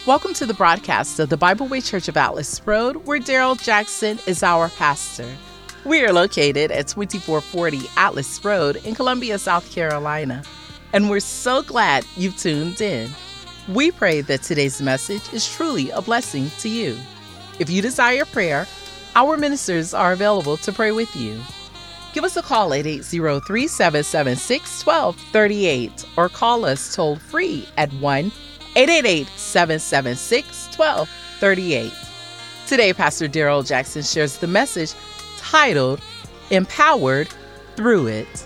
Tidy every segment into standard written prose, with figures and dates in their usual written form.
Welcome to the broadcast of the Bible Way Church of Atlas Road, where Daryl Jackson is our pastor. We are located at 2440 Atlas Road in Columbia, South Carolina, and we're so glad you've tuned in. We pray that today's message is truly a blessing to you. If you desire prayer, our ministers are available to pray with you. Give us a call at 803-776-1238 or call us toll free at 1-888-776-1238. Today, Pastor Daryl Jackson shares the message titled, Empowered Through It.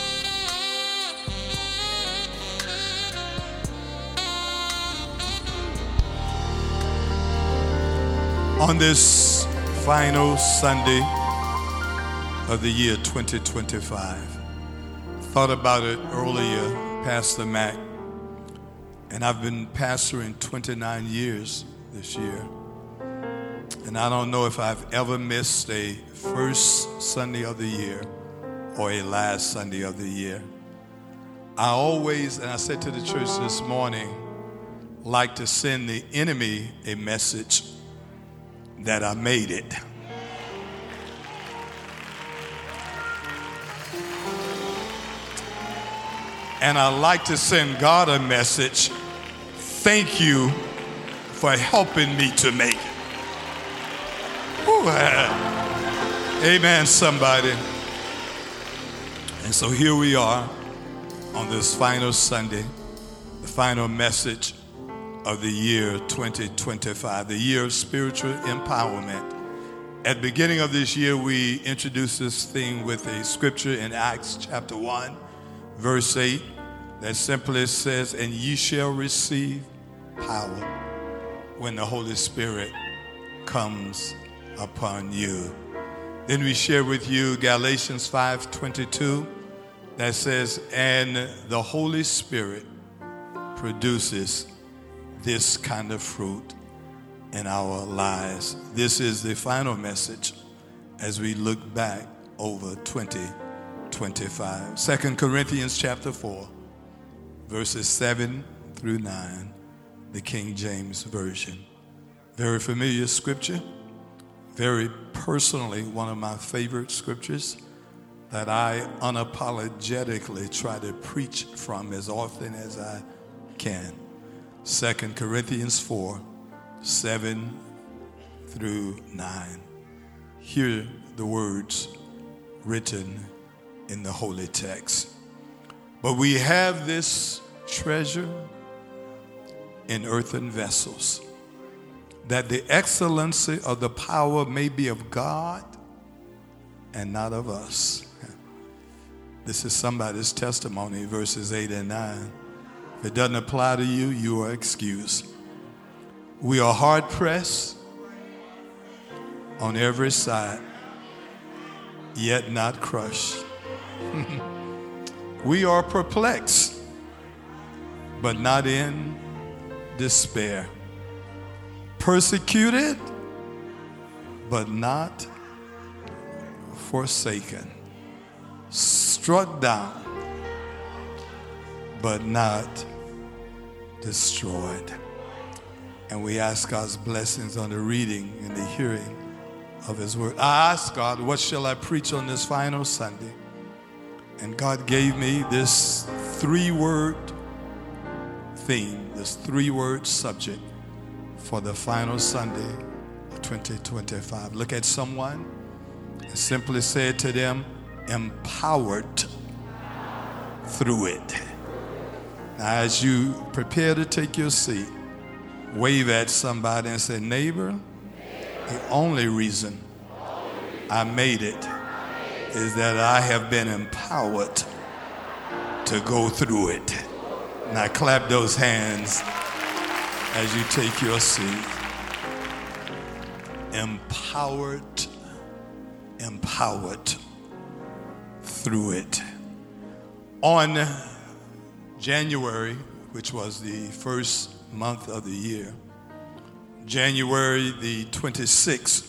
On this final Sunday of the year 2025, thought about it earlier, Pastor Mac, and I've been pastoring 29 years this year. And I don't know if I've ever missed a first Sunday of the year or a last Sunday of the year. I always, and I said to the church this morning, like to send the enemy a message that I made it. And I like to send God a message, thank you for helping me to make it. Woo, amen, somebody. And so here we are on this final Sunday, the final message of the year 2025, the year of spiritual empowerment. At the beginning of this year, we introduced this thing with a scripture in Acts chapter 1, verse 8, that simply says, and ye shall receive power when the Holy Spirit comes upon you. Then we share with you Galatians 5:22 that says, and the Holy Spirit produces this kind of fruit in our lives. This is the final message as we look back over 2025. 2 Corinthians chapter 4, verses 7 through 9, the King James Version. Very familiar scripture, very personally one of my favorite scriptures that I unapologetically try to preach from as often as I can. 2 Corinthians 4, 7 through 9. Hear the words written in the holy text. But we have this treasure in earthen vessels, that the excellency of the power may be of God and not of us. This is somebody's testimony, verses 8 and 9. If it doesn't apply to you, you are excused. We are hard pressed on every side, yet not crushed. We are perplexed, but not in despair. Persecuted, but not forsaken. Struck down, but not destroyed. And we ask God's blessings on the reading and the hearing of His word. I asked God, what shall I preach on this final Sunday? And God gave me this 3-word theme, this 3-word subject for the final Sunday of 2025. Look at someone and simply say to them, empowered through it. Now, as you prepare to take your seat, wave at somebody and say, neighbor, the only reason I made it is that I have been empowered to go through it. Now clap those hands as you take your seat. Empowered through it. On January, which was the first month of the year, January the 26th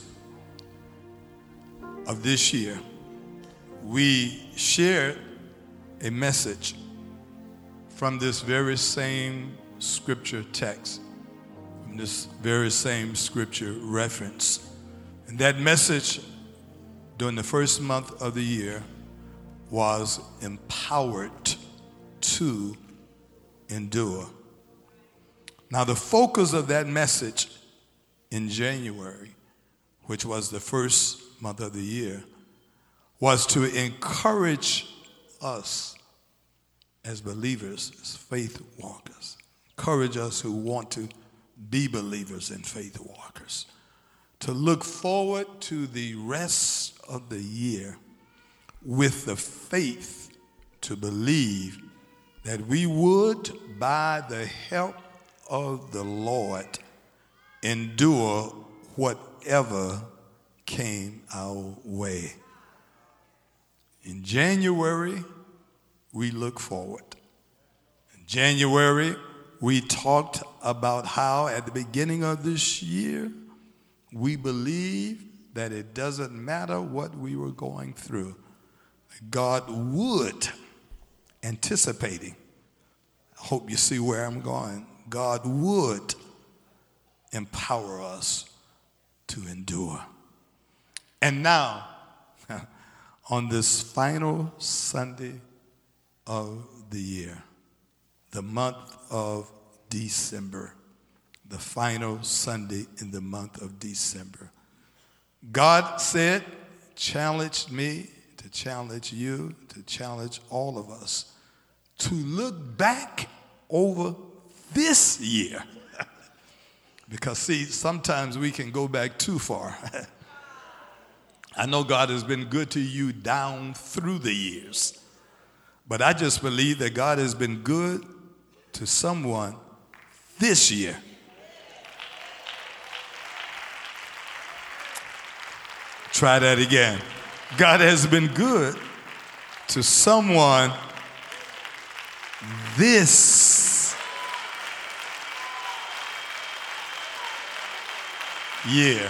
of this year, we shared a message from this very same scripture text in this very same scripture reference. And that message during the first month of the year was empowered to endure. Now, the focus of that message in January, which was the first month of the year, was to encourage us as believers, as faith walkers, encourage us who want to be believers and faith walkers, to look forward to the rest of the year with the faith to believe that we would, by the help of the Lord, endure whatever came our way. In January, we look forward. In January, we talked about how at the beginning of this year, we believe that it doesn't matter what we were going through. God would, anticipating, I hope you see where I'm going, God would empower us to endure. And now, on this final Sunday of the year, the month of December, the final Sunday in the month of December, God said, challenged me to challenge you, to challenge all of us, to look back over this year. Because, see, sometimes we can go back too far. I know God has been good to you down through the years, but I just believe that God has been good to someone this year. Try that again. God has been good to someone this year.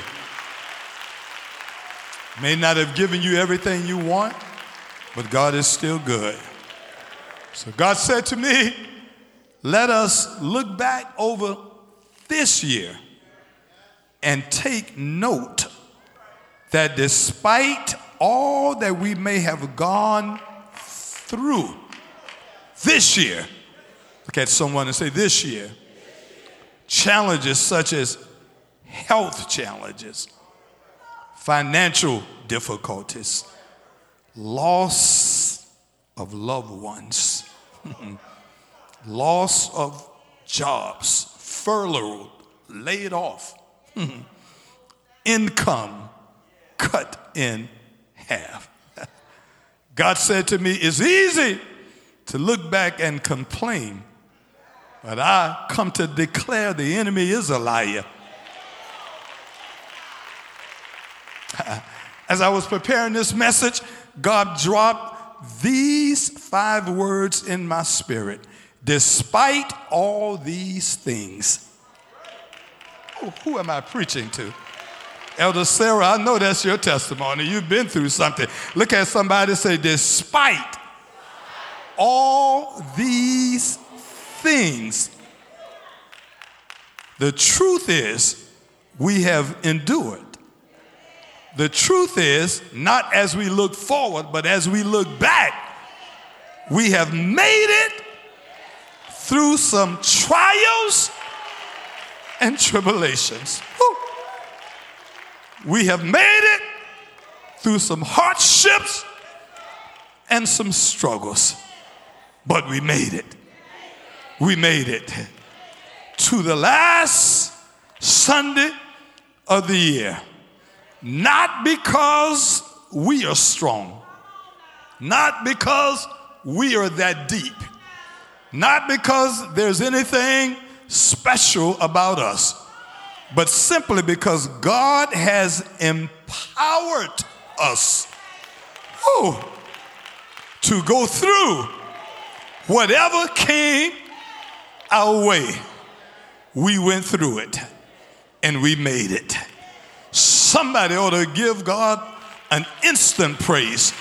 May not have given you everything you want, but God is still good. So God said to me, let us look back over this year and take note that despite all that we may have gone through this year, look at someone and say, this year, challenges such as health challenges, financial difficulties, loss of loved ones, loss of jobs, furloughed, laid off, income cut in half. God said to me, it's easy to look back and complain, but I come to declare the enemy is a liar. As I was preparing this message, God dropped these 5 words in my spirit. Despite all these things. Who am I preaching to? Elder Sarah, I know that's your testimony. You've been through something. Look at somebody and say, despite all these things, the truth is we have endured. The truth is, not as we look forward, but as we look back, we have made it through some trials and tribulations. Woo. We have made it through some hardships and some struggles, but we made it. We made it to the last Sunday of the year. Not because we are strong, not because we are that deep, not because there's anything special about us, but simply because God has empowered us to go through whatever came our way. We went through it and we made it. Somebody ought to give God an instant praise.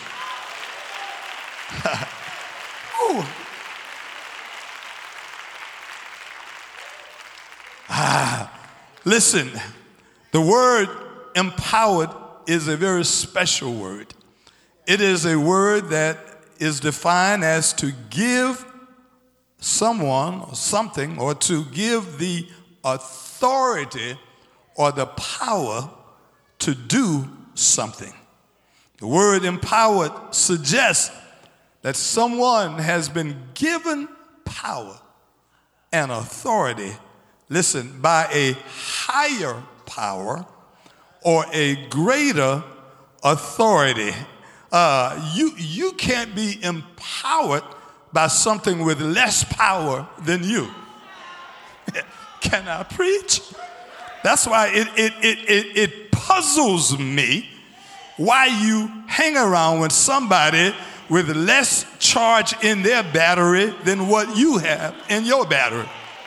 Listen, the word empowered is a very special word. It is a word that is defined as to give someone or something, or to give the authority or the power to do something. The word empowered suggests that someone has been given power and authority, listen, by a higher power or a greater authority. You can't be empowered by something with less power than you. Can I preach? That's why it puzzles me why you hang around with somebody with less charge in their battery than what you have in your battery.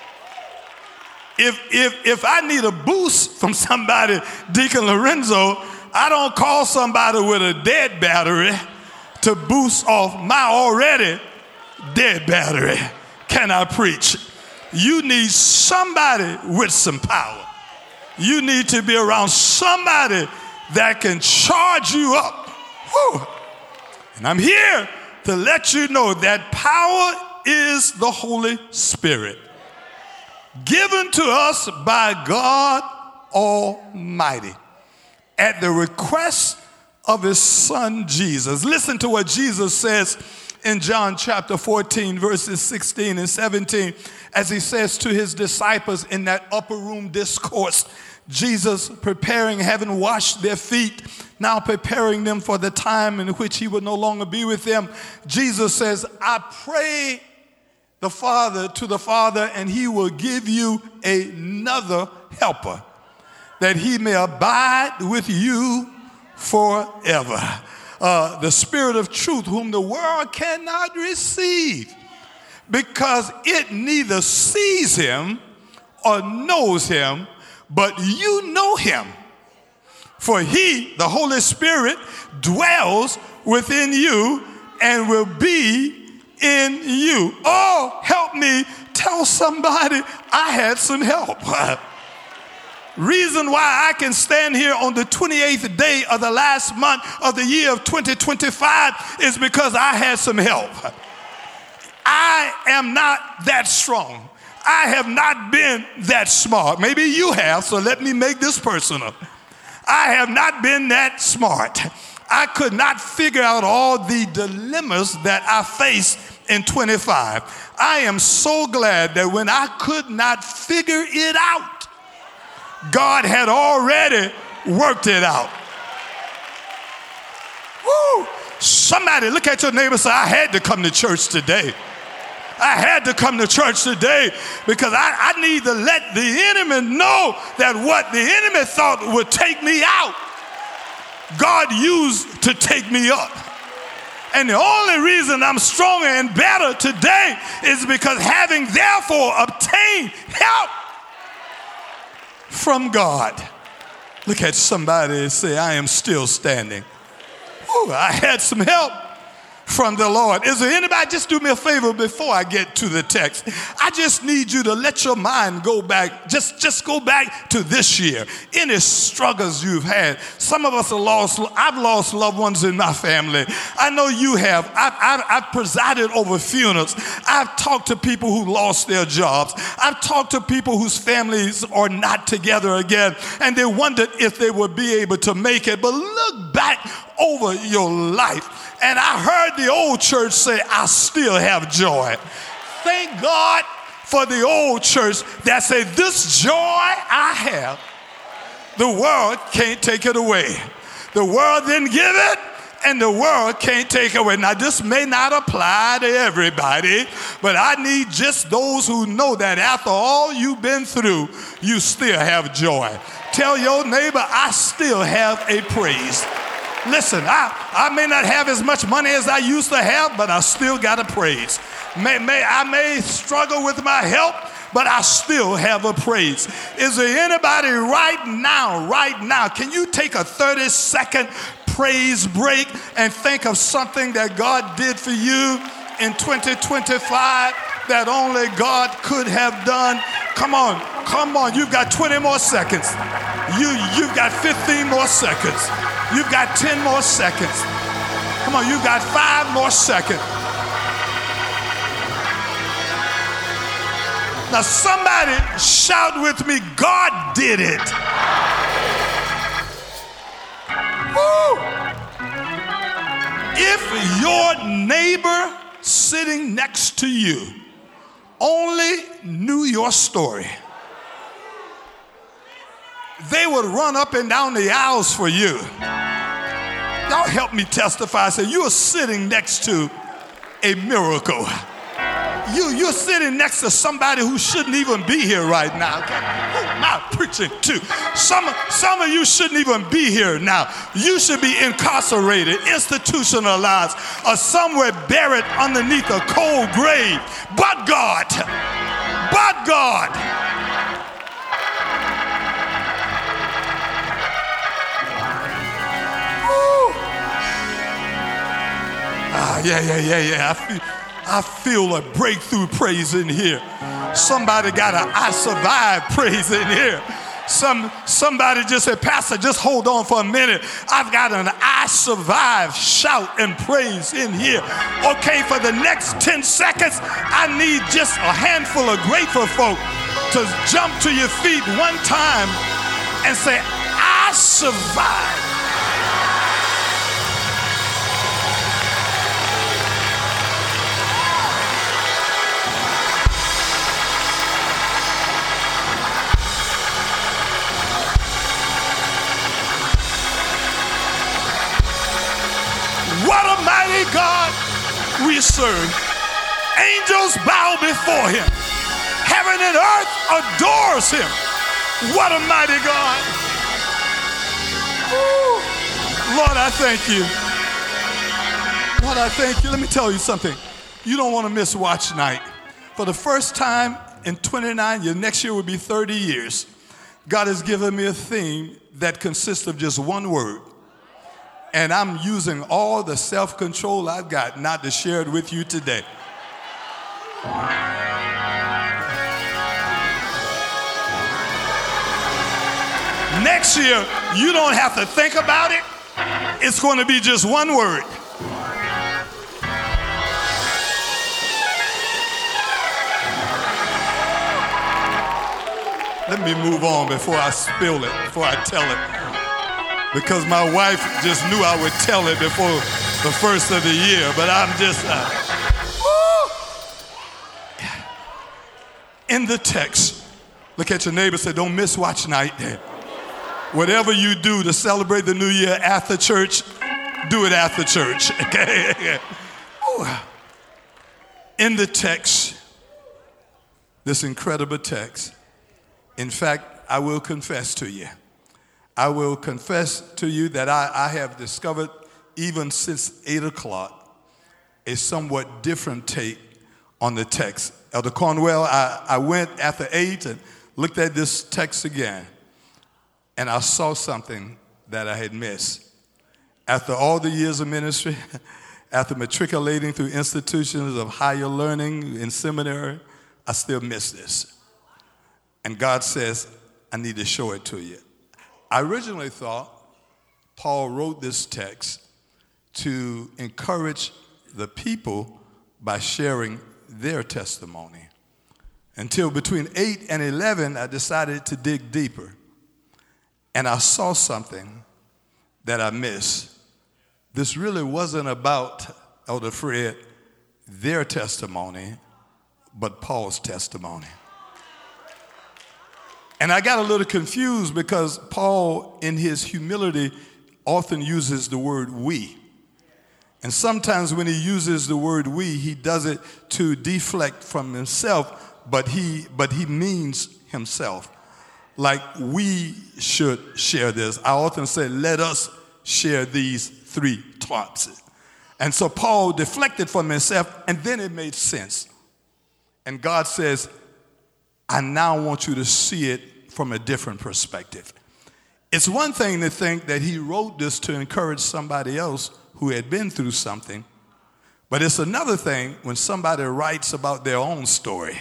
If I need a boost from somebody, Deacon Lorenzo, I don't call somebody with a dead battery to boost off my already dead battery. Can I preach? You need somebody with some power. You need to be around somebody that can charge you up. Whew. And I'm here to let you know that power is the Holy Spirit, given to us by God Almighty at the request of his son Jesus. Listen to what Jesus says in John chapter 14, verses 16 and 17, as he says to his disciples in that upper room discourse. Jesus preparing, having washed their feet, now preparing them for the time in which he would no longer be with them. Jesus says, I pray the Father, and he will give you another helper, that he may abide with you forever. The Spirit of truth, whom the world cannot receive, because it neither sees him or knows him, but you know him. For he, the Holy Spirit, dwells within you and will be in you. Oh, help me tell somebody I had some help. Reason why I can stand here on the 28th day of the last month of the year of 2025 is because I had some help. I am not that strong. I have not been that smart. Maybe you have, so let me make this personal. I have not been that smart. I could not figure out all the dilemmas that I faced in 25. I am so glad that when I could not figure it out, God had already worked it out. Woo! Somebody look at your neighbor and say, I had to come to church today. I had to come to church today because I need to let the enemy know that what the enemy thought would take me out, God used to take me up. And the only reason I'm stronger and better today is because having therefore obtained help from God. Look at somebody and say, I am still standing. Ooh, I had some help from the Lord. Is there anybody, just do me a favor before I get to the text. I just need you to let your mind go back, just go back to this year. Any struggles you've had. Some of us are lost. I've lost loved ones in my family. I know you have. I've presided over funerals. I've talked to people who lost their jobs. I've talked to people whose families are not together again, and they wondered if they would be able to make it. But look back over your life. And I heard the old church say, I still have joy. Thank God for the old church that said, this joy I have, the world can't take it away. The world didn't give it, and the world can't take it away. Now, this may not apply to everybody, but I need just those who know that after all you've been through, you still have joy. Tell your neighbor, I still have a praise. Listen, I may not have as much money as I used to have, but I still got a praise. I may struggle with my health, but I still have a praise. Is there anybody right now, can you take a 30-second praise break and think of something that God did for you in 2025? that only God could have done. Come on, you've got 20 more seconds. You've got 15 more seconds. You've got 10 more seconds. Come on, you've got 5 more seconds. Now somebody shout with me, God did it. Woo! If your neighbor sitting next to you only knew your story, they would run up and down the aisles for you. Y'all help me testify. Say, you're sitting next to a miracle. You're sitting next to somebody who shouldn't even be here right now. Okay? Who am I preaching to? Some of you shouldn't even be here now. You should be incarcerated, institutionalized, or somewhere buried underneath a cold grave. But God. Yeah. I feel a breakthrough praise in here. Somebody got an I survived praise in here. Somebody just said, Pastor, just hold on for a minute. I've got an I survived shout and praise in here. Okay, for the next 10 seconds, I need just a handful of grateful folk to jump to your feet one time and say, I survived. What a mighty God we serve. Angels bow before him. Heaven and earth adores him. What a mighty God. Ooh. Lord, I thank you. Lord, I thank you. Let me tell you something. You don't want to miss watch night. For the first time in 29 years, next year will be 30 years, God has given me a theme that consists of just one word. And I'm using all the self-control I've got not to share it with you today. Next year, you don't have to think about it. It's going to be just one word. Let me move on before I spill it, before I tell it. Because my wife just knew I would tell it before the first of the year, but I'm just, in the text, look at your neighbor and say, don't miss watch night. Whatever you do to celebrate the new year after church, do it after church, okay? In the text, this incredible text, in fact, I will confess to you. I will confess to you that I have discovered, even since 8 o'clock, a somewhat different take on the text. Elder Cornwell, I went after 8 and looked at this text again, and I saw something that I had missed. After all the years of ministry, after matriculating through institutions of higher learning in seminary, I still miss this. And God says, I need to show it to you. I originally thought Paul wrote this text to encourage the people by sharing their testimony. Until between 8 and 11, I decided to dig deeper. And I saw something that I missed. This really wasn't about, Elder Fred, their testimony, but Paul's testimony. And I got a little confused because Paul, in his humility, often uses the word we. And sometimes when he uses the word we, he does it to deflect from himself, but he means himself. Like we should share this. I often say, let us share these 3 thoughts. And so Paul deflected from himself, and then it made sense. And God says, I now want you to see it from a different perspective. It's one thing to think that he wrote this to encourage somebody else who had been through something, But it's another thing when somebody writes about their own story.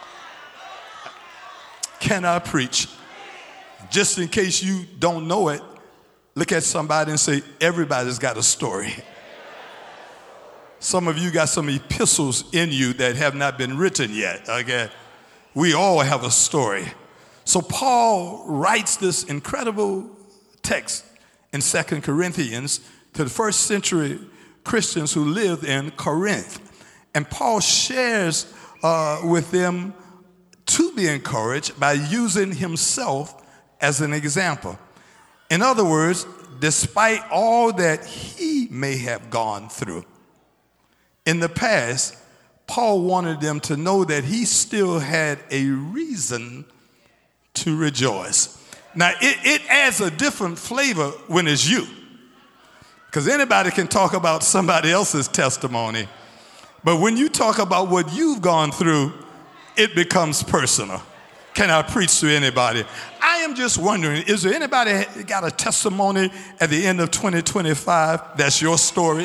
Can I preach? Just in case you don't know it, look at somebody and say, everybody's got a story. Some of you got some epistles in you that have not been written yet. Okay? We all have a story. So Paul writes this incredible text in 2 Corinthians to the first century Christians who lived in Corinth. And Paul shares with them to be encouraged by using himself as an example. In other words, despite all that he may have gone through in the past, Paul wanted them to know that he still had a reason to rejoice. Now, it adds a different flavor when it's you, because anybody can talk about somebody else's testimony. But when you talk about what you've gone through, it becomes personal. Can I preach to anybody? I am just wondering, is there anybody got a testimony at the end of 2025 that's your story?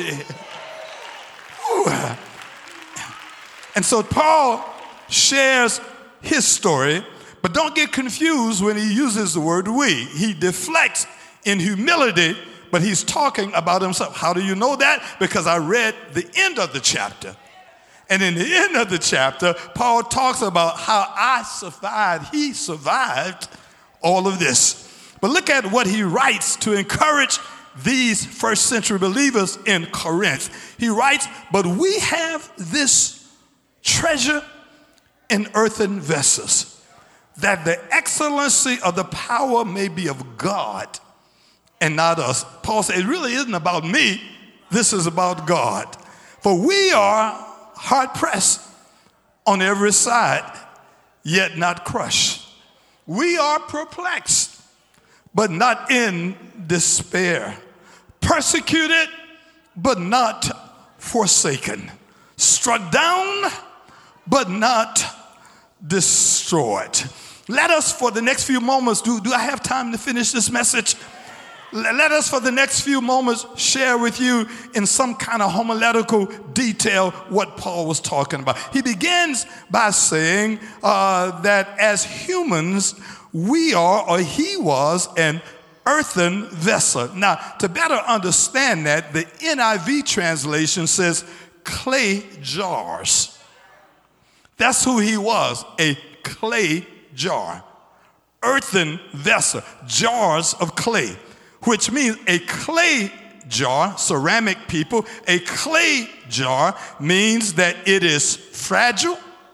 And so Paul shares his story, but don't get confused when he uses the word we. He deflects in humility, but he's talking about himself. How do you know that? Because I read the end of the chapter. And in the end of the chapter, Paul talks about how he survived all of this. But look at what he writes to encourage these first century believers in Corinth. He writes, but we have this treasure in earthen vessels, that the excellency of the power may be of God and not us. Paul said, it really isn't about me. This is about God. For we are hard pressed on every side, yet not crushed. We are perplexed, but not in despair. Persecuted, but not forsaken. Struck down, but not destroyed. Let us, for the next few moments, do I have time to finish this message? Let us, for the next few moments, share with you in some kind of homiletical detail what Paul was talking about. He begins by saying that as humans, we are, or he was, an earthen vessel. Now, to better understand that, the NIV translation says clay jars. That's who he was, a clay jar. Earthen vessel, jars of clay, which means a clay jar, ceramic people, a clay jar means that it is fragile,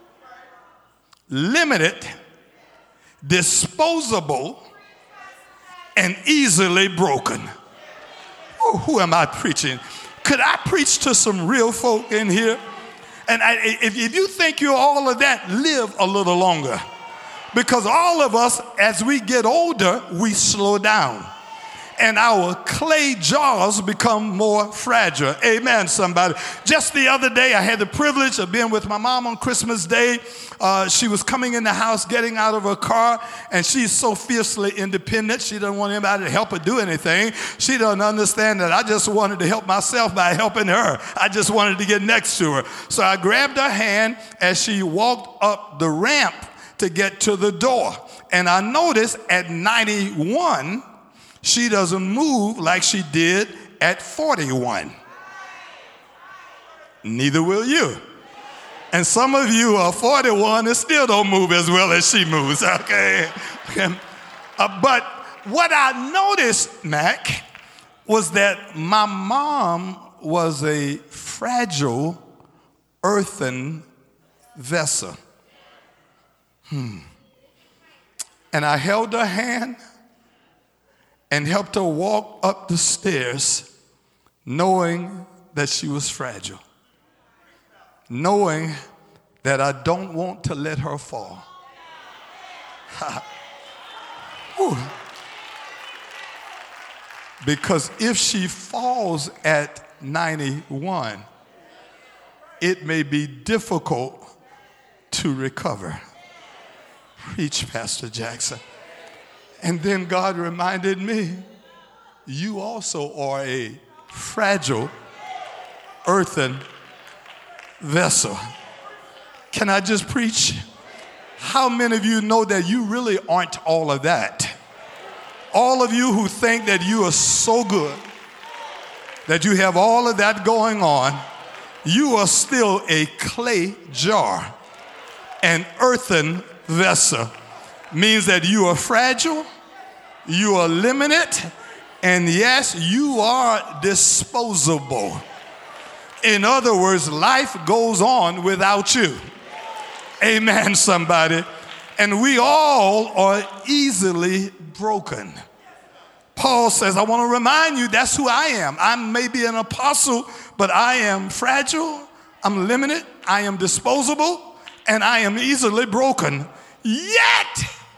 limited, disposable, and easily broken. Oh, who am I preaching? Could I preach to some real folk in here? And if you think you're all of that, live a little longer. Because all of us, as we get older, we slow down. And our clay jars become more fragile. Amen, somebody. Just the other day, I had the privilege of being with my mom on Christmas Day. She was coming in the house, getting out of her car, and she's so fiercely independent. She doesn't want anybody to help her do anything. She doesn't understand that I just wanted to help myself by helping her. I just wanted to get next to her. So I grabbed her hand as she walked up the ramp to get to the door. And I noticed at 91, she doesn't move like she did at 41. Neither will you. And some of you are 41 and still don't move as well as she moves, okay? But what I noticed, Mac, was that my mom was a fragile earthen vessel. And I held her hand and helped her walk up the stairs, knowing that she was fragile, knowing that I don't want to let her fall. Because if she falls at 91, it may be difficult to recover. Preach, Pastor Jackson. And then God reminded me, you also are a fragile earthen vessel. Can I just preach? How many of you know that you really aren't all of that? All of you who think that you are so good, that you have all of that going on, you are still a clay jar. An earthen vessel means that you are fragile, you are limited, and yes, you are disposable. In other words, life goes on without you. Amen, somebody. And we all are easily broken. Paul says, I want to remind you that's who I am. I may be an apostle, but I am fragile, I'm limited, I am disposable, and I am easily broken. Yet,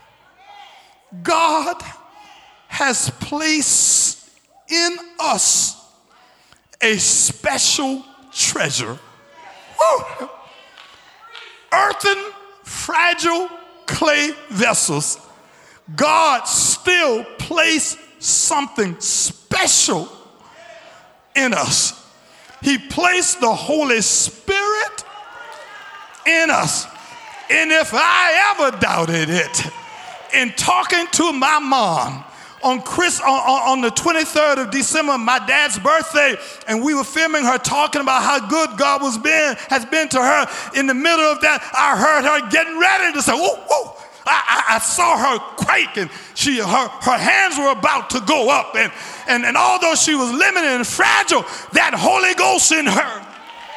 God has placed in us a special treasure. Woo! Earthen, fragile clay vessels. God still placed something special in us. He placed the Holy Spirit in us. And if I ever doubted it, in talking to my mom on the 23rd of December, my dad's birthday, and we were filming her talking about how good God has been to her. In the middle of that, I heard her getting ready to say, whoa, whoa. I saw her quake, and her hands were about to go up. And although she was limited and fragile, that Holy Ghost in her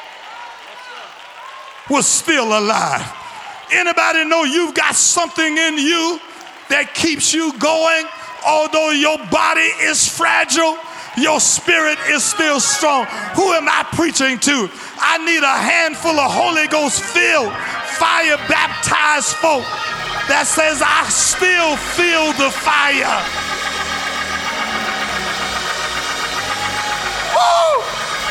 was still alive. Anybody know you've got something in you that keeps you going? Although your body is fragile, your spirit is still strong. Who am I preaching to? I need a handful of Holy Ghost filled, fire baptized folk that says, I still feel the fire. Woo!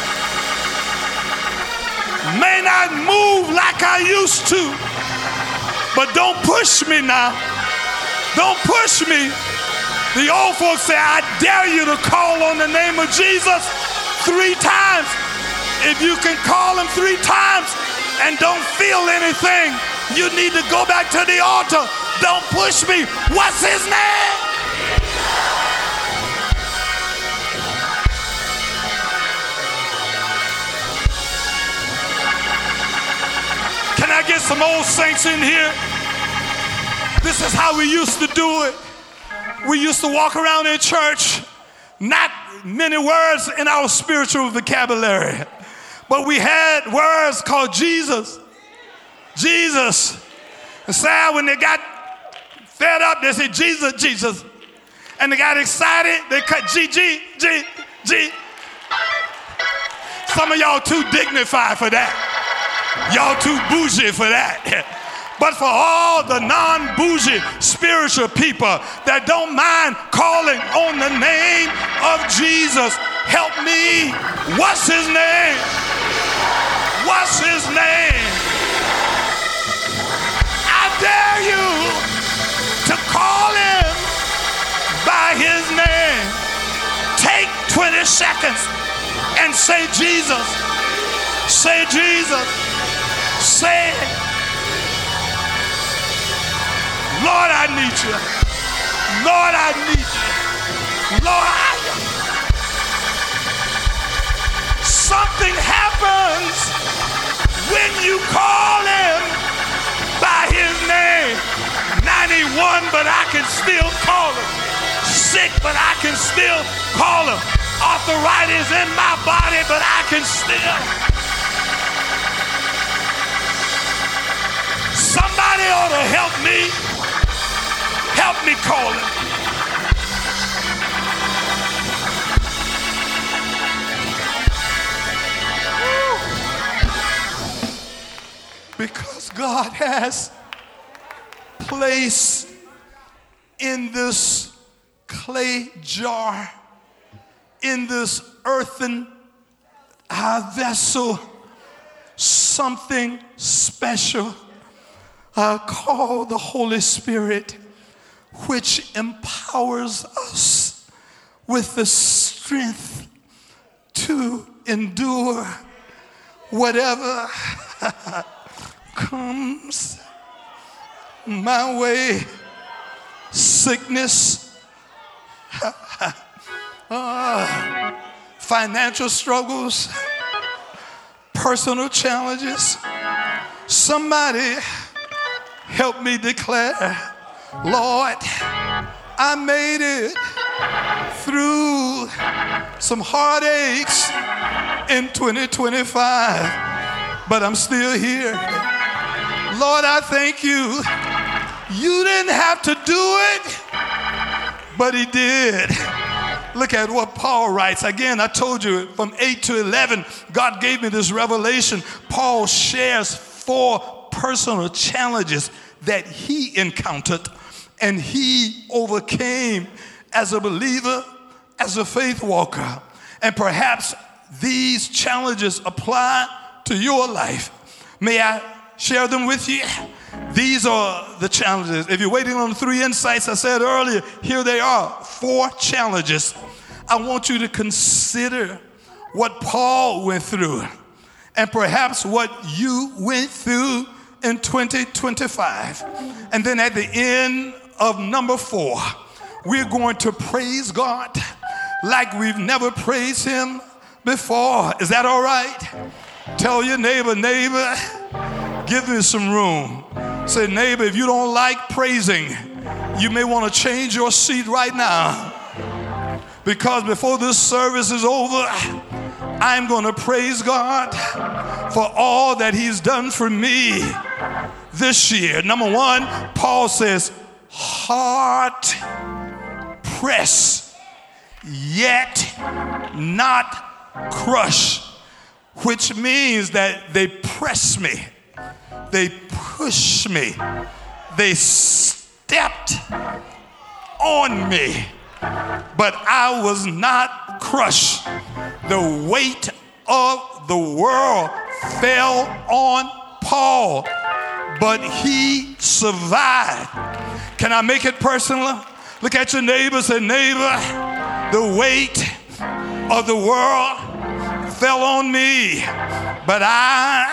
May not move like I used to, but don't push me now. Don't push me. The old folks say, I dare you to call on the name of Jesus 3 times. If you can call him 3 times and don't feel anything, you need to go back to the altar. Don't push me. What's his name? Can I get some old saints in here? This is how we used to do it. We used to walk around in church, not many words in our spiritual vocabulary, but we had words called Jesus. Jesus. And so when they got fed up, they said, Jesus, Jesus. And they got excited, they cut G. Some of y'all too dignified for that. Y'all too bougie for that. But for all the non-bougie spiritual people that don't mind calling on the name of Jesus, help me. What's his name? What's his name? I dare you to call him by his name. Take 20 seconds and say Jesus. Say Jesus. Say it. Lord, I need you. Lord, I need you. Lord, something happens when you call him by his name. 91, but I can still call him. Sick, but I can still call him. Arthritis in my body, but I can still. Somebody ought to help me. Help me call him. Because God has placed in this clay jar, in this earthen vessel, something special called the Holy Spirit, which empowers us with the strength to endure whatever comes my way, sickness, financial struggles, personal challenges, somebody help me declare, Lord, I made it through some heartaches in 2025, but I'm still here. Lord, I thank you. You didn't have to do it, but he did. Look at what Paul writes. Again, I told you from 8 to 11, God gave me this revelation. Paul shares 4 personal challenges that he encountered and he overcame as a believer, as a faith walker. And perhaps these challenges apply to your life. May I share them with you? These are the challenges. If you're waiting on the 3 insights I said earlier, here they are, 4 challenges. I want you to consider what Paul went through and perhaps what you went through in 2025. And then at the end of number 4, we're going to praise God like we've never praised him before. Is that all right? Tell your neighbor, give me some room. Say, neighbor, if you don't like praising, you may want to change your seat right now. Because before this service is over, I'm going to praise God for all that he's done for me this year. Number 1, Paul says, hard press, yet not crush, which means that they press me, they push me, they stepped on me, but I was not crushed. The weight of the world fell on Paul, but he survived. Can I make it personal? Look at your neighbor and say, neighbor, the weight of the world fell on me, but I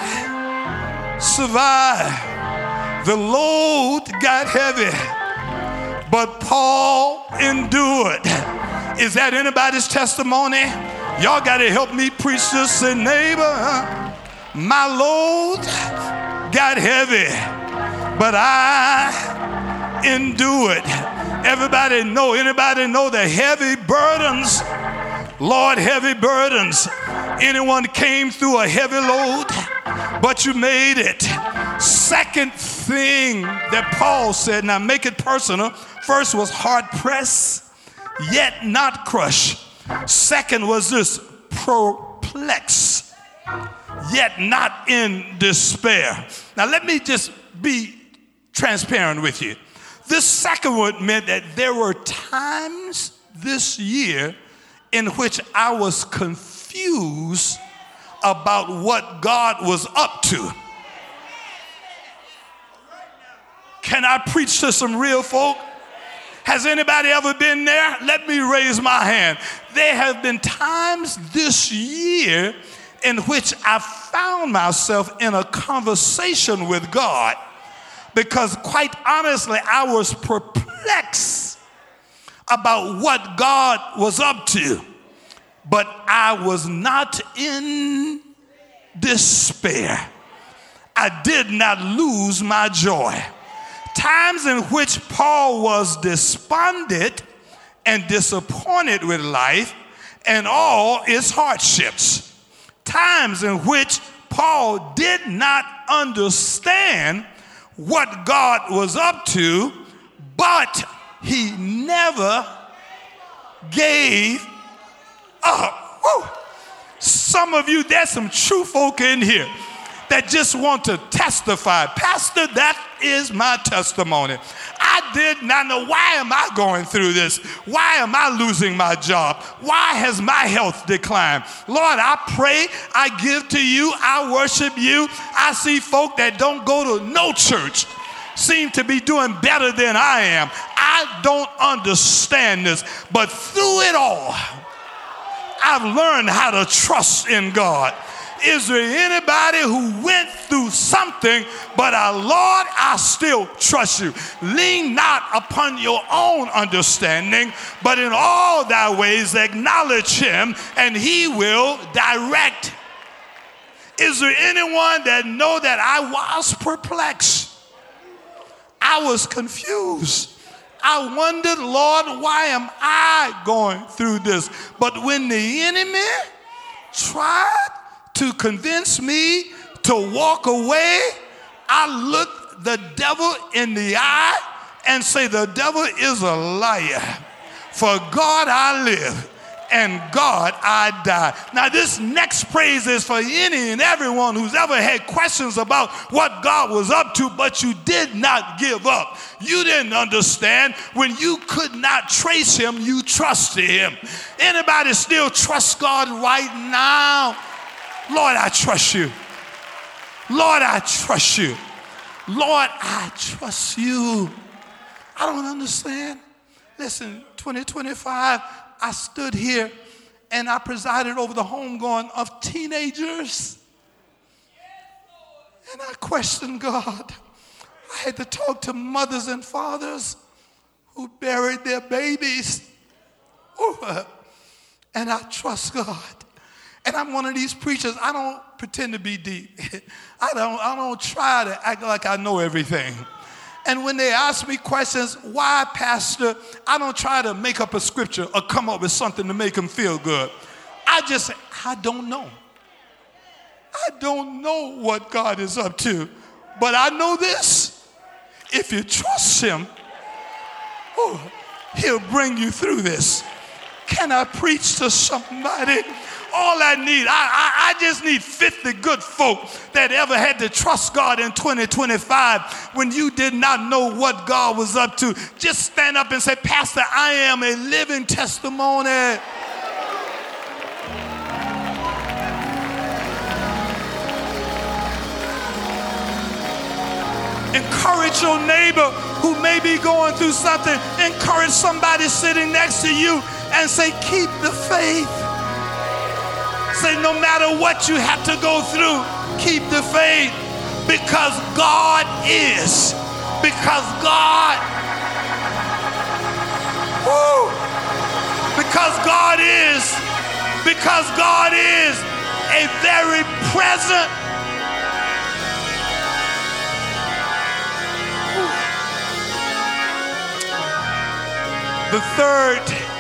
survived. The load got heavy, but Paul endured. Is that anybody's testimony? Y'all got to help me preach this. Say, neighbor, my load got heavy, but I endured. Anybody know the heavy burdens? Lord, heavy burdens. Anyone came through a heavy load, but you made it. Second thing that Paul said, now make it personal. First was hard pressed, yet not crushed. Second was this, perplexed, yet not in despair. Now let me just be transparent with you. This second one meant that there were times this year in which I was confused about what God was up to. Can I preach to some real folk? Has anybody ever been there? Let me raise my hand. There have been times this year in which I found myself in a conversation with God because, quite honestly, I was perplexed about what God was up to, but I was not in despair. I did not lose my joy. Times in which Paul was despondent and disappointed with life and all its hardships. Times in which Paul did not understand what God was up to, but he never gave up. Woo. Some of you, there's some true folk in here that just want to testify. Pastor, that is my testimony. I did not know, why am I going through this? Why am I losing my job? Why has my health declined? Lord, I pray, I give to you, I worship you. I see folk that don't go to no church seem to be doing better than I am. I don't understand this, but through it all, I've learned how to trust in God. Is there anybody who went through something, but Lord, I still trust you? Lean not upon your own understanding, but in all thy ways acknowledge him, and he will direct. Is there anyone that know that I was perplexed? I was confused. I wondered, Lord, why am I going through this? But when the enemy tried to convince me to walk away, I looked the devil in the eye and say, the devil is a liar. For God I live, and God I die. Now this next praise is for any and everyone who's ever had questions about what God was up to, but you did not give up. You didn't understand. When you could not trace him, you trusted him. Anybody still trust God right now? Lord, I trust you. Lord, I trust you. Lord, I trust you. I don't understand. Listen, 2025, I stood here and I presided over the homegoing of teenagers. And I questioned God. I had to talk to mothers and fathers who buried their babies. And I trust God. And I'm one of these preachers, I don't pretend to be deep. I don't try to act like I know everything. And when they ask me questions, why, Pastor, I don't try to make up a scripture or come up with something to make them feel good. I just say, I don't know. I don't know what God is up to. But I know this. If you trust him, he'll bring you through this. Can I preach to somebody? All I need, I just need 50 good folk that ever had to trust God in 2025 when you did not know what God was up to. Just stand up and say, Pastor, I am a living testimony. Encourage your neighbor who may be going through something. Encourage somebody sitting next to you and say, keep the faith. Say, no matter what you have to go through, keep the faith, because God is. Because God, because God is. Because God is a very present. The third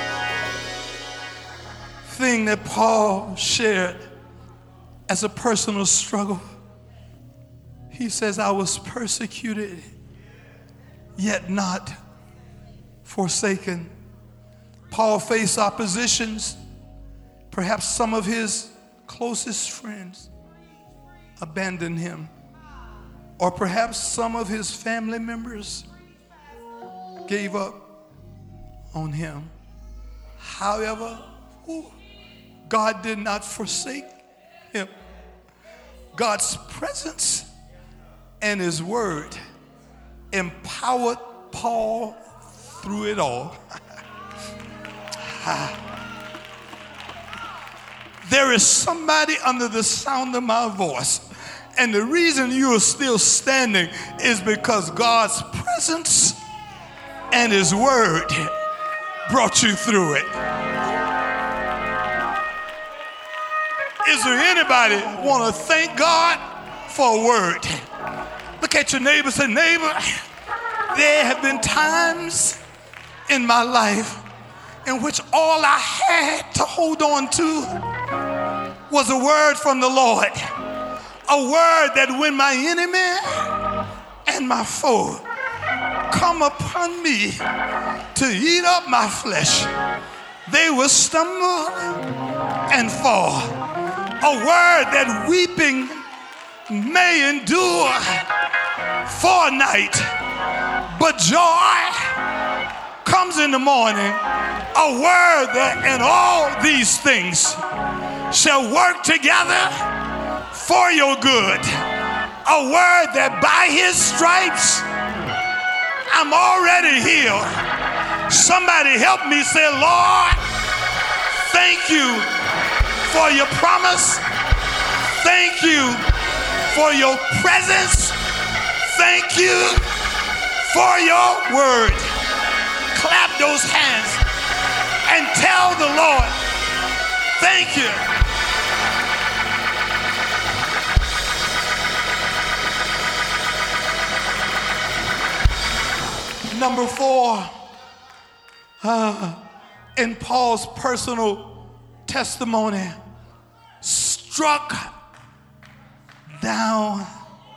thing that Paul shared as a personal struggle, he says, I was persecuted, yet not forsaken. Paul faced oppositions. Perhaps some of his closest friends abandoned him, or perhaps some of his family members gave up on him. However, God did not forsake him. God's presence and his word empowered Paul through it all. There is somebody under the sound of my voice, and the reason you are still standing is because God's presence and his word brought you through it. Is there anybody want to thank God for a word? Look at your neighbor and say, neighbor, there have been times in my life in which all I had to hold on to was a word from the Lord. A word that when my enemy and my foe come upon me to eat up my flesh, they will stumble and fall. A word that weeping may endure for a night, but joy comes in the morning. A word that in all these things shall work together for your good. A word that by his stripes I'm already healed. Somebody help me say, Lord, thank you for your promise. Thank you for your presence. Thank you for your word. Clap those hands and tell the Lord, thank you. Number 4, in Paul's personal testimony, struck down,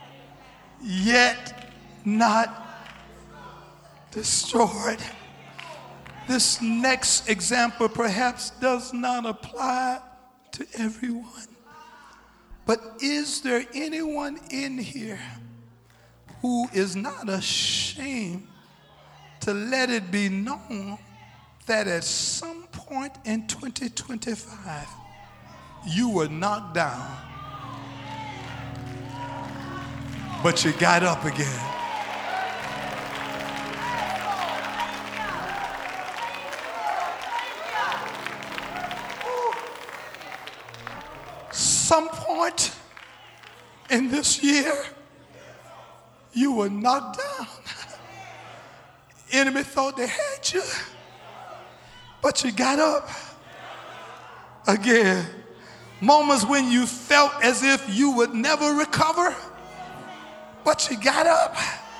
yet not destroyed. This next example perhaps does not apply to everyone. But is there anyone in here who is not ashamed to let it be known that at some point in 2025, you were knocked down, but you got up again? Some point in this year, you were knocked down. Enemy thought they had you, but you got up again. Moments when you felt as if you would never recover, but you got up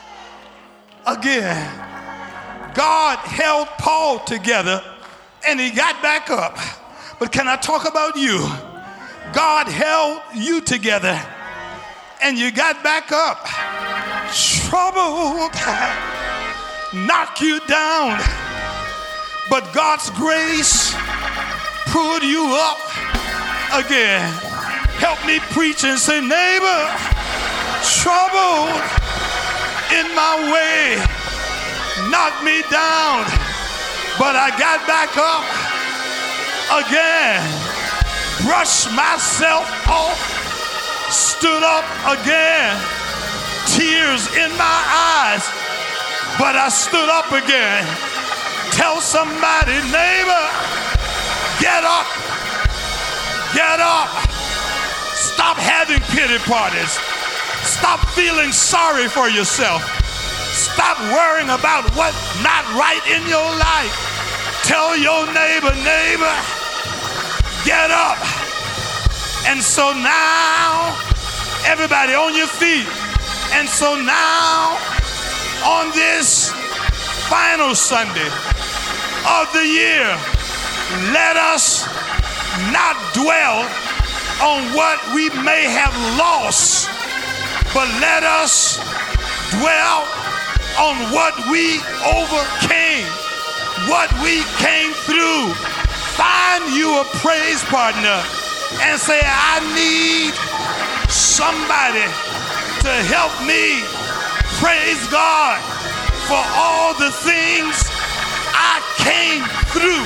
again. God held Paul together and he got back up. But can I talk about you? God held you together and you got back up. Troubled knock you down, but God's grace pulled you up again. Help me preach and say, neighbor, trouble in my way knocked me down, but I got back up again. Brushed myself off, stood up again. Tears in my eyes, but I stood up again. Tell somebody, neighbor, get up. Get up. Stop having pity parties. Stop feeling sorry for yourself. Stop worrying about what's not right in your life. Tell your neighbor, neighbor, get up. And so now, everybody on your feet. And so now, on this final Sunday of the year, let us not dwell on what we may have lost, but let us dwell on what we overcame, what we came through. Find you a praise partner and say, I need somebody to help me praise God for all the things I came through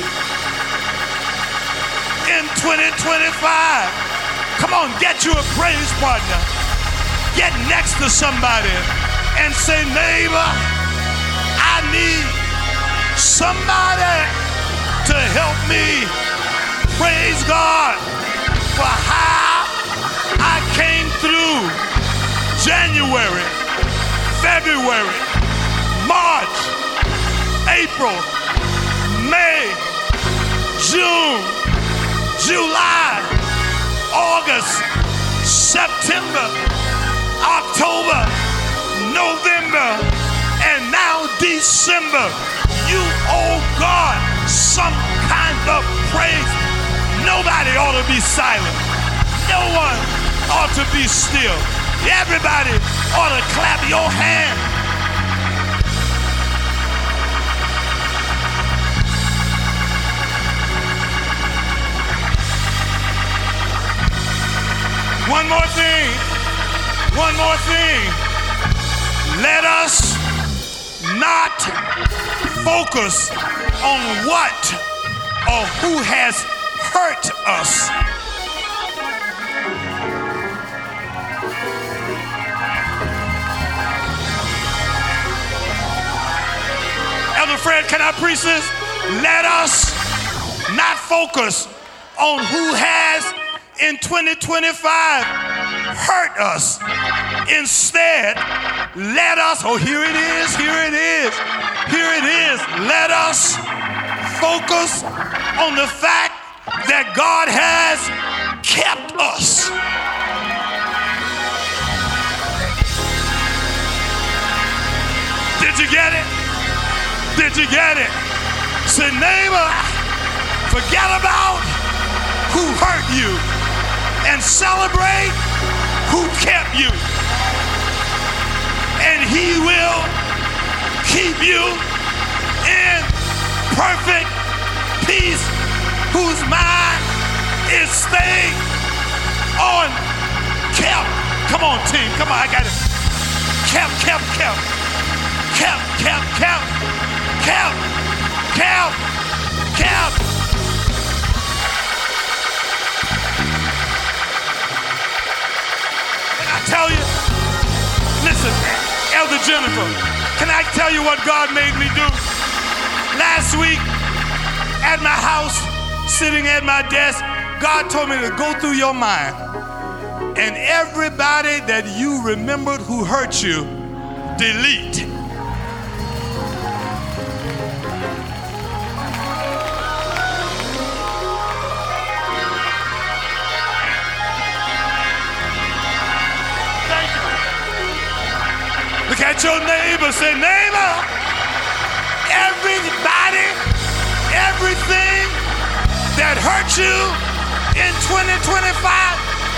in 2025. Come on, get you a praise partner. Get next to somebody and say, neighbor, I need somebody to help me praise God for how I came through January, February, March, April, May, June, July, August, September, October, November, and now December. You owe God some kind of praise. Nobody ought to be silent. No one ought to be still. Everybody ought to clap your hand. One more thing. Let us not focus on what or who has hurt us. Elder Fred, can I preach this? Let us not focus on who has in 2025 hurt us. Instead, let us, oh, here it is. Let us focus on the fact that God has kept us. Did you get it? Did you get it? Say, neighbor, forget about who hurt you and celebrate who kept you. And he will keep you in perfect peace, whose mind is stayed on kept. Come on, team. Come on, I got it. Kept. Can I tell you? Listen, Elder Jennifer, can I tell you what God made me do? Last week, at my house, sitting at my desk, God told me to go through your mind. And everybody that you remembered who hurt you, delete. Thank you. Look at your neighbor. Say, neighbor, everybody, everything that hurt you in 2025,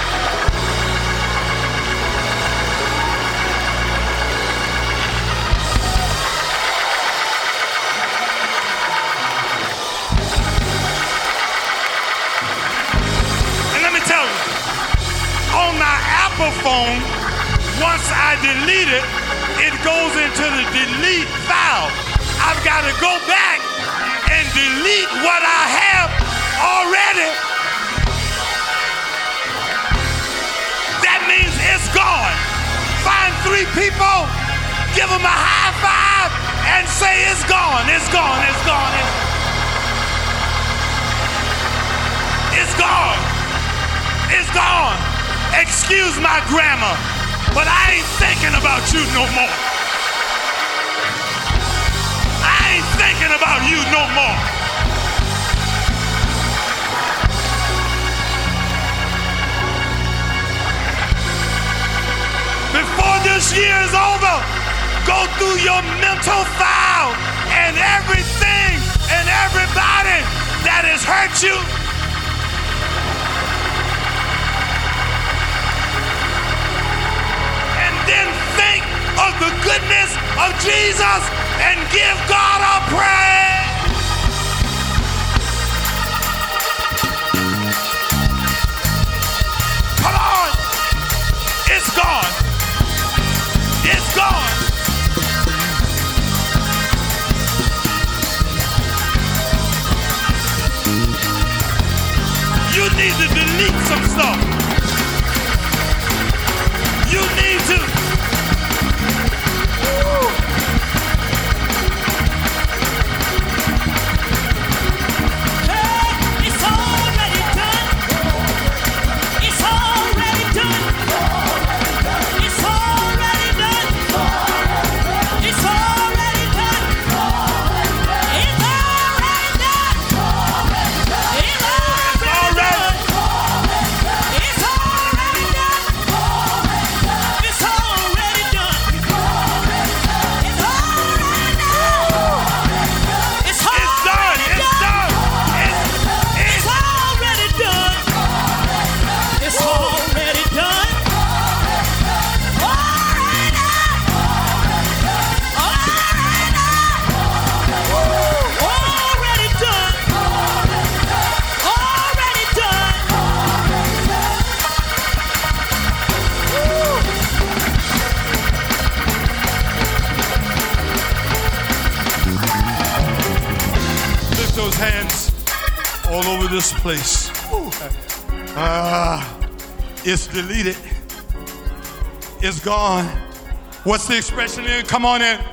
on my Apple phone, once I delete it, it goes into the delete file. I've got to go back and delete what I have already. That means it's gone. Find 3 people, give them a high five, and say it's gone, it's gone, it's gone. It's gone. It's gone. Excuse my grammar, but I ain't thinking about you no more. I ain't thinking about you no more. Before this year is over, go through your mental file and everything and everybody that has hurt you. Then think of the goodness of Jesus and give God a praise. Come on. It's gone. It's gone. You need to delete some stuff. You need to. Hands all over this place. It's deleted. It's gone. What's the expression in? Come on in.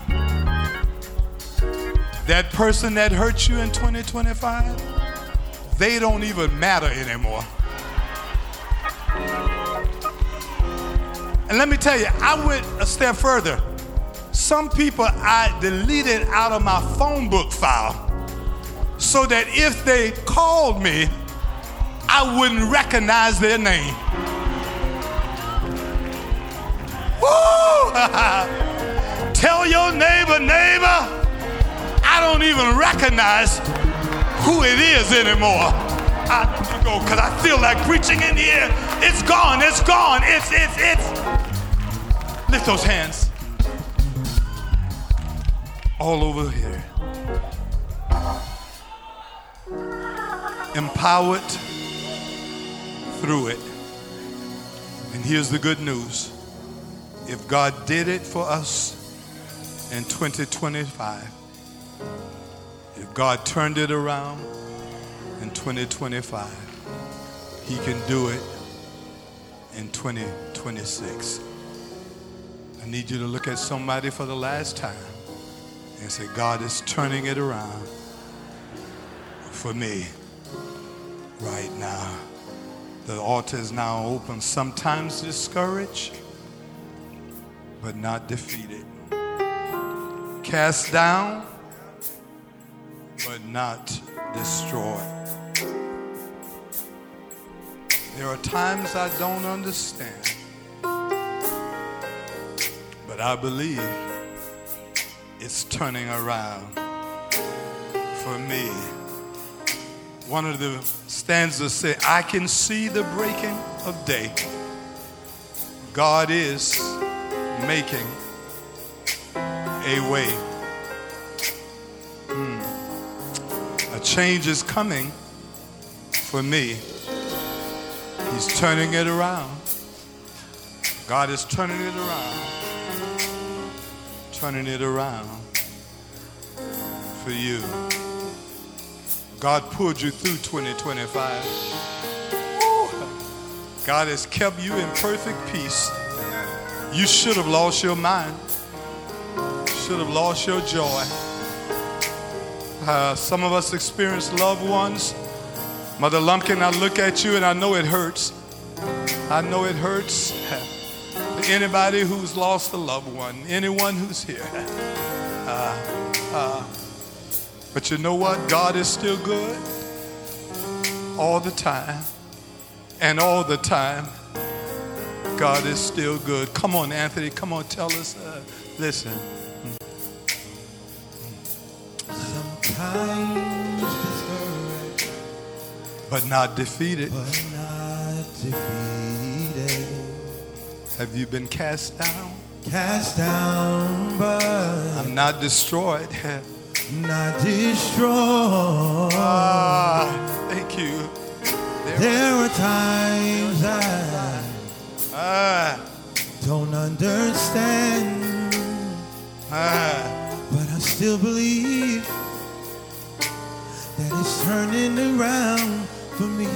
That person that hurt you in 2025, they don't even matter anymore. And let me tell you, I went a step further. Some people I deleted out of my phone book file so that if they called me, I wouldn't recognize their name. Woo! Tell your neighbor, I don't even recognize who it is anymore. I have to go because I feel like preaching in here. It's gone, it's gone, it's. Lift those hands. All over here. Empowered through it. And here's the good news. If God did it for us in 2025, if God turned it around in 2025, He can do it in 2026. I need you to look at somebody for the last time and say, God is turning it around for me right now. The altar is now open, sometimes discouraged, but not defeated. Cast down, but not destroyed. There are times I don't understand, but I believe it's turning around for me. One of the stanzas says, I can see the breaking of day. God is making a way. A change is coming for me. He's turning it around. God is turning it around. Turning it around for you. God pulled you through 2025. God has kept you in perfect peace. You should have lost your mind. Should have lost your joy. Some of us experience loved ones. Mother Lumpkin, I look at you and I know it hurts. I know it hurts. Anybody who's lost a loved one, anyone who's here. But you know what? God is still good all the time. And all the time, God is still good. Come on, Anthony. Come on, tell us. Listen. Sometimes discouraged, but not defeated. but not defeated. Have you been cast down? Cast down, but I'm not destroyed. not destroyed. Thank you. There are times I don't understand, but I still believe that it's turning around for me.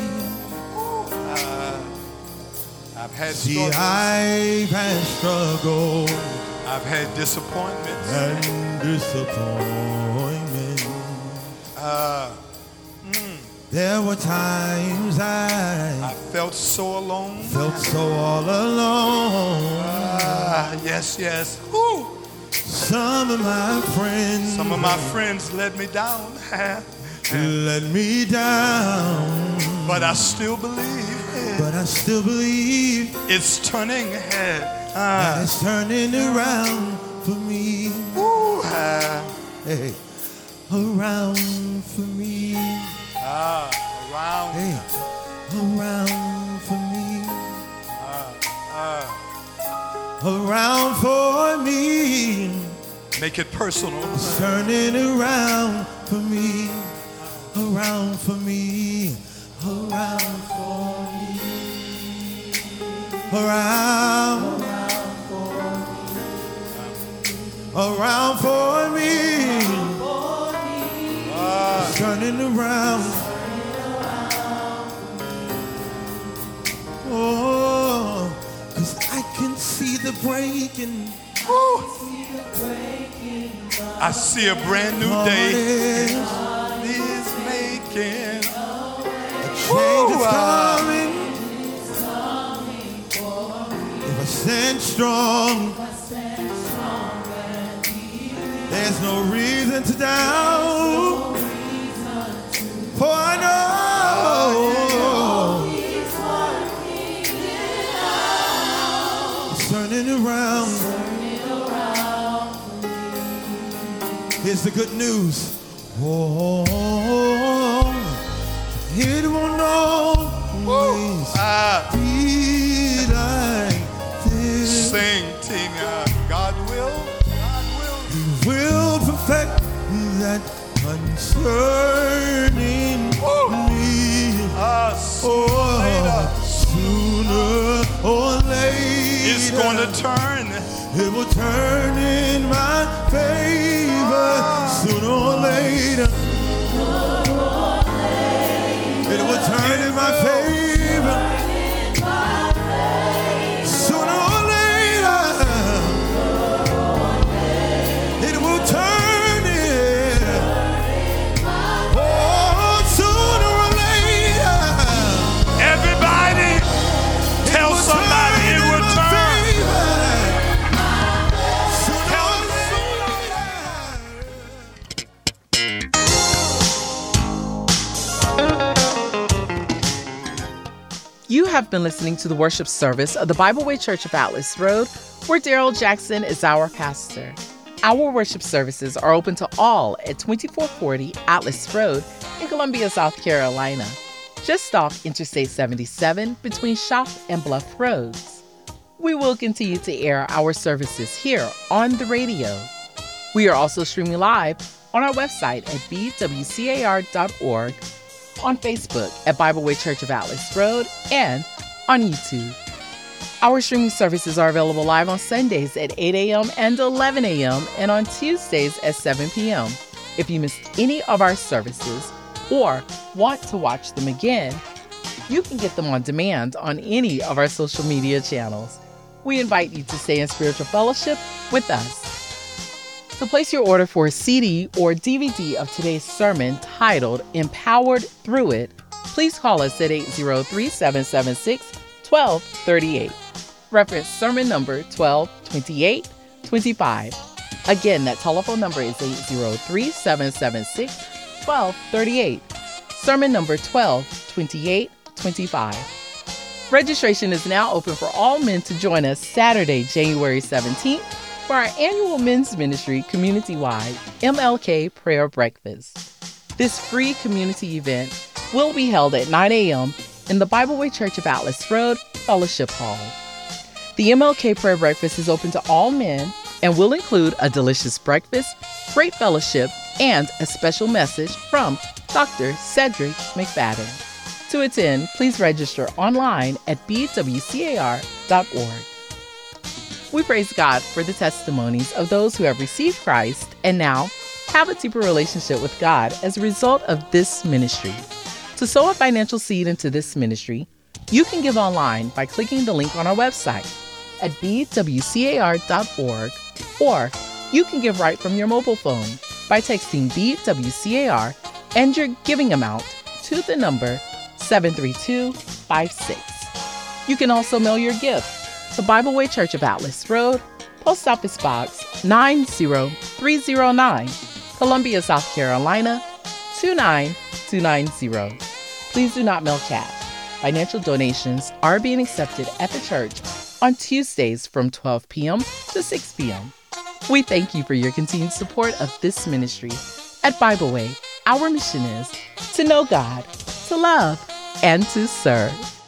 I've had See, struggles. I've had struggle I've had disappointments. and disappointment. There were times I felt so alone. felt so all alone. Yes, yes. Woo. Some of my friends let me down. let me down, But I still believe but I still believe it's turning. that it's turning around for me. Woo. Hey, around for me. Around. Hey, around for me. Around for me. Make it personal. It's turning around for me. Around for me. Around for me. Around. Around for me. It's turning around. Oh, 'cause I can see the breaking. I see a brand new day. Morning. God is making If I stand strong, there's no reason to doubt. For I know it's turning around. Here's the good news. Oh, it won't always be like this. Sing, Tina. God will. He will perfect that concerning me. Sooner or later, it's going to turn. It will turn in my favor. Sooner or later, it will turn in my favor. Sooner or later, it will turn in. Oh, sooner or later. Everybody, tell somebody it will turn. You have been listening to the worship service of the Bible Way Church of Atlas Road, where Daryl Jackson is our pastor. Our worship services are open to all at 2440 Atlas Road in Columbia, South Carolina, just off Interstate 77 between Shop and Bluff Roads. We will continue to air our services here on the radio. We are also streaming live on our website at bwcar.org, on Facebook at Bible Way Church of Atlas Road, and on YouTube. Our streaming services are available live on Sundays at 8 a.m. and 11 a.m. and on Tuesdays at 7 p.m. If you missed any of our services or want to watch them again, you can get them on demand on any of our social media channels. We invite you to stay in spiritual fellowship with us. To place your order for a CD or DVD of today's sermon titled Empowered Through It, please call us at 803-776-1238. Reference sermon number 122825. Again, that telephone number is 803-776-1238. Sermon number 122825. Registration is now open for all men to join us Saturday, January 17th for our annual men's ministry community-wide MLK Prayer Breakfast. This free community event will be held at 9 a.m. in the Bible Way Church of Atlas Road Fellowship Hall. The MLK Prayer Breakfast is open to all men and will include a delicious breakfast, great fellowship, and a special message from Dr. Cedric McFadden. To attend, please register online at bwcar.org. We praise God for the testimonies of those who have received Christ and now have a deeper relationship with God as a result of this ministry. To sow a financial seed into this ministry, you can give online by clicking the link on our website at bwcar.org, or you can give right from your mobile phone by texting BWCAR and your giving amount to the number 73256. You can also mail your gift to Bible Way Church of Atlas Road, Post Office Box 90309, Columbia, South Carolina 29290. Please do not mail cash. Financial donations are being accepted at the church on Tuesdays from 12 p.m. to 6 p.m. We thank you for your continued support of this ministry. At Bible Way, our mission is to know God, to love, and to serve.